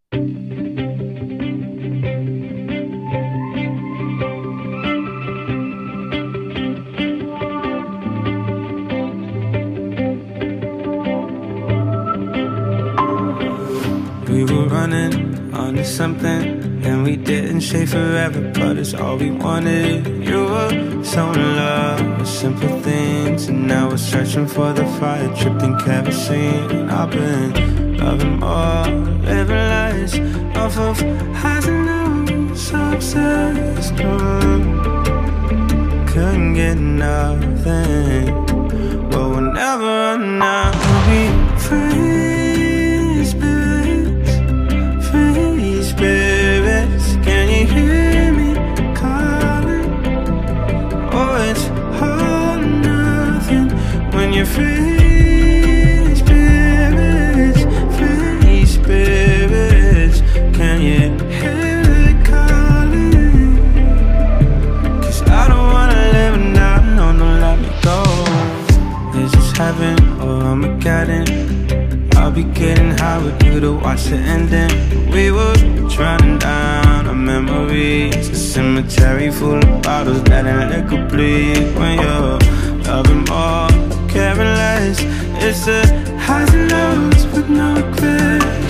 We were running onto something, and we didn't stay forever, but it's all we wanted. You were so in love with simple things, and now we're searching for the fire, tripped in kerosene. I've been loving more, living lies off of highs and lows, so obsessed. Couldn't get nothing, but we'll never run out. We'll be free spirits, free spirits. Can you hear me calling? Oh, it's all or nothing when you're free spirits, free spirits. Can you hear it calling? 'Cause I don't wanna live and die, no, don't let me go. Is this heaven or Armageddon? I'll be getting high with you to watch the ending. We were drowning down our memories, a cemetery full of bottles letting liquor bleed. When you're loving more, caring less, it's the highs and lows with no regret.